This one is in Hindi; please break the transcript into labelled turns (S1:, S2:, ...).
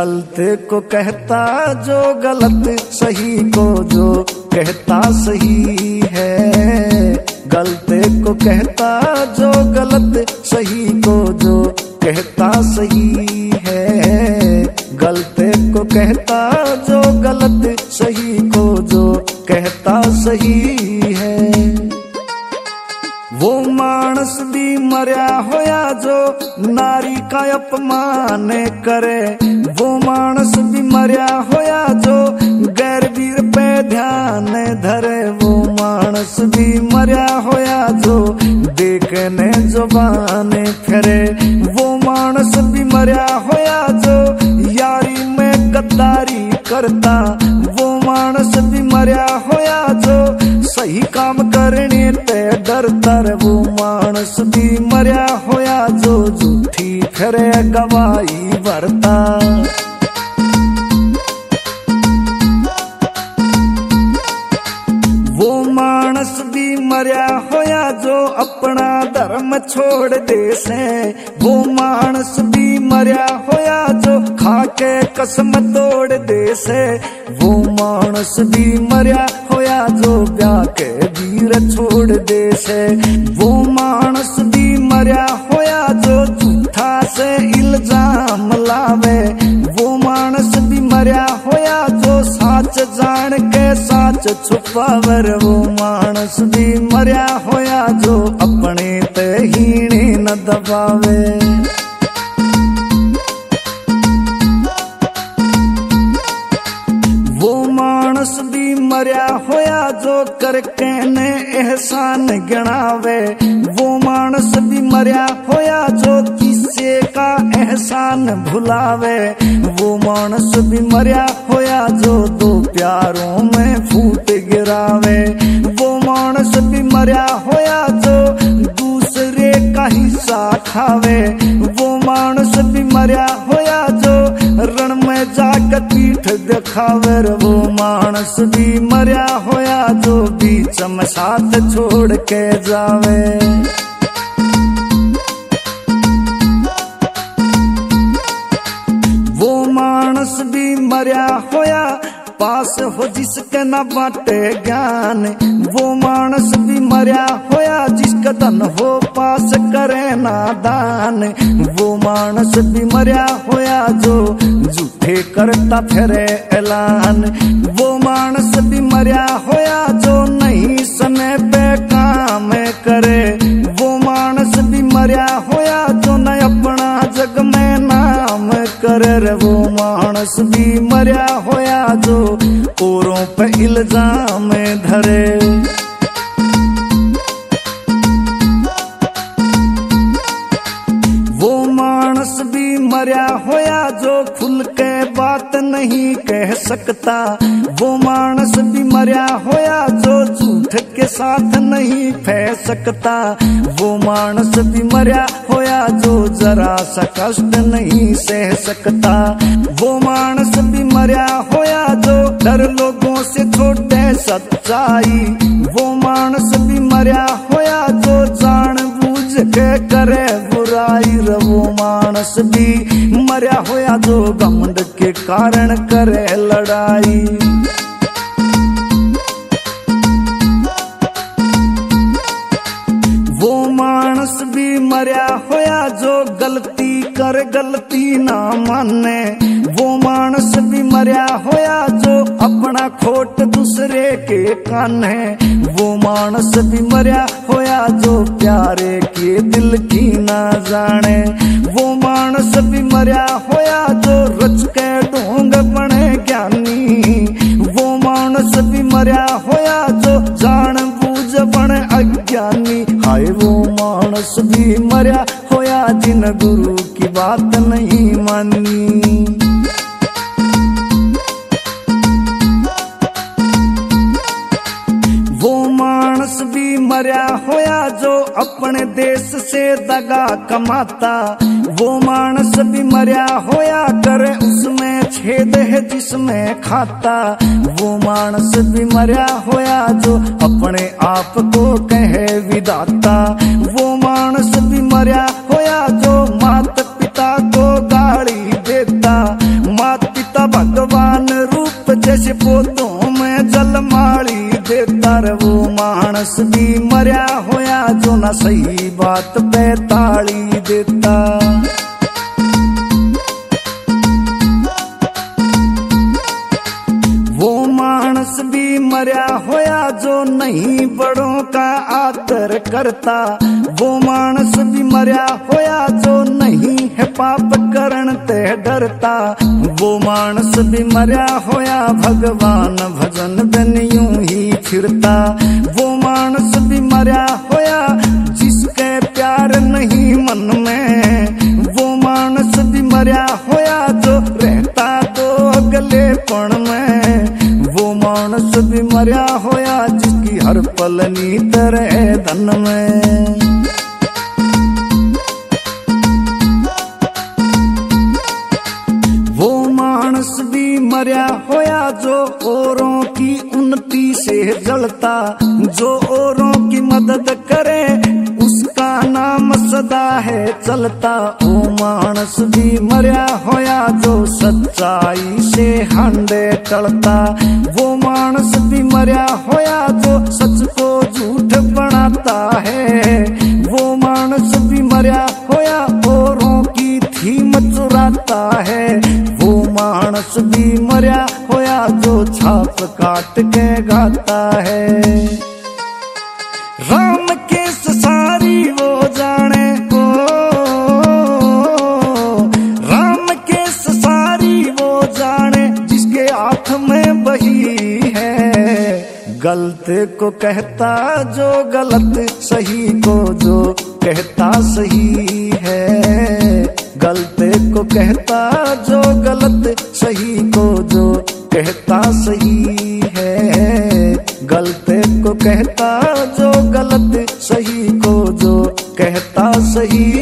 S1: गलत को कहता जो गलत, सही को जो कहता सही है। गलत को कहता जो गलत, सही को जो कहता सही है। गलत को कहता जो गलत, सही को जो कहता सही है। वो मानस भी मरया होया जो नारी का अपमान करे। वो मानस भी मरया होया जो गैर वीर पे ध्यान धरे। वो मानस भी मरया होया जो देखने जुबान फेरे। वो मानस भी मरया होया जो यारी में गद्दारी करता। वो मानस भी मरया होया जो सही काम करने ते डरता। वो मानस भी मरया होया जो झूठी फिरे गवाही भरता। वो मानस भी मरया होया जो अपना धर्म छोड़ दे से। वो मानस भी मरया होया जो खाके कसम तोड़ दे से। वो मानस भी मरया होया जो ब्याह के वीर छोड़ दे से। वो मानस भी मरया होया जो झूठा से इल्जाम लावे। वो मानस भी मरया होया जो साच जान के साच छुपावर। वो मानस भी मरया होया जो अपने ते हीने न दबावे। वो मानस भी मरया होया जो करके ने एहसान गिनावे। वो मानस भी मरया होया जो किसी का एहसान भुलावे। वो मानस भी मरया होया जो दो प्यारों में फूट गिरावे। वो मानस भी मरया होया जो दूसरे का हिस्सा खावे। वो मानस भी मरया होया जो रण में जाकर पीठ दिखावे। वो मानस भी मरया होया जो बीच में साथ छोड़ के जावे। वो मानस भी मरया होया पास हो जिसके न बाटे ज्ञान। वो मानस भी मरया होया जिसका धन हो पास करे ना दान। वो मानस भी मरया होया जो झूठे करता फिरे ऐलान। वो मानस भी मरया होया जो नहीं समय पे काम करे। वो मानस भी मरया होया जो न अपना जग में नाम करे। वो मानस भी मरया होया जो औरों पे इल्जाम धरे। वो मानस भी मरया होया जो खुल के बात नहीं कह सकता। वो मानस भी मरया होया जो झूठ के साथ नहीं फैल सकता। वो मानस भी मरया होया जो जरा सा कष्ट नहीं सह सकता। वो मानस भी मरया होया जो डर लोगों से छोटे सच्चाई। वो मानस भी मरया होया जो जान बूझ के करे बुराई। वो मानस भी मरया होया जो घमंड के कारण करे लड़ाई। वो मानस भी मरया होया जो गलती कर गलती ना माने। वो मानस भी मरया होया जो अपना खोट दूसरे के काने। वो मानस भी मरया होया जो प्यारे के दिल की ना जाने। वो मानस भी मरया होया जो रच के ढोंग बने ज्ञानी। वो मानस भी मरया होया जो जान बूझ बने अज्ञानी। हाय वो मानस भी मरया होया जिन गुरु की बात नहीं मानी। वो मानस भी मरया होया जो अपने देश से दगा कमाता। वो मानस भी मरया होया करे उसमें छेद है जिसमें खाता। वो मानस भी मरया होया जो अपने आप को कहे विधाता। वो मानस भी मरया होया जो माता पिता को गाली देता। माता मानस भी मरिया होया जो ना सही बात पे ताली देता। वो मानस भी मरिया होया जो नहीं बड़ों का आदर करता। वो मानस भी मरिया होया जो नहीं है पाप करण ते डरता। वो मानस भी मरिया होया भगवान भजन बिन यूं ही फिरता। वो मानस भी मरिया होया जिसके प्यार नहीं मन में। वो मानस भी मरिया होया जो रहता दो अगलेपन में। वो मानस भी मरिया होया जिसकी हर पल नीत रहे धन में। वो मानस भी मरिया होया जो औरों की उन्नति से जलता। जो औरों की मदद करे उसका नाम सदा है चलता। वो मानस भी मरिया होया जो सच्चाई से हांडे टलता। वो मानस भी मरिया होया जो सच को झूठ बनाता है। वो मानस भी मरिया होया औरों की थीम चुराता है। वो मानस भी मरिया होया जो छाप काट के गाता है। राम के सारी वो जाने को, राम के सारी वो जाने जिसके हाथ में बही है। गलत को कहता जो गलत, सही को जो कहता सही है। गलत को कहता जो गलत, सही को जो कहता सही है। गलत को कहता जो गलत, सही को जो कहता सही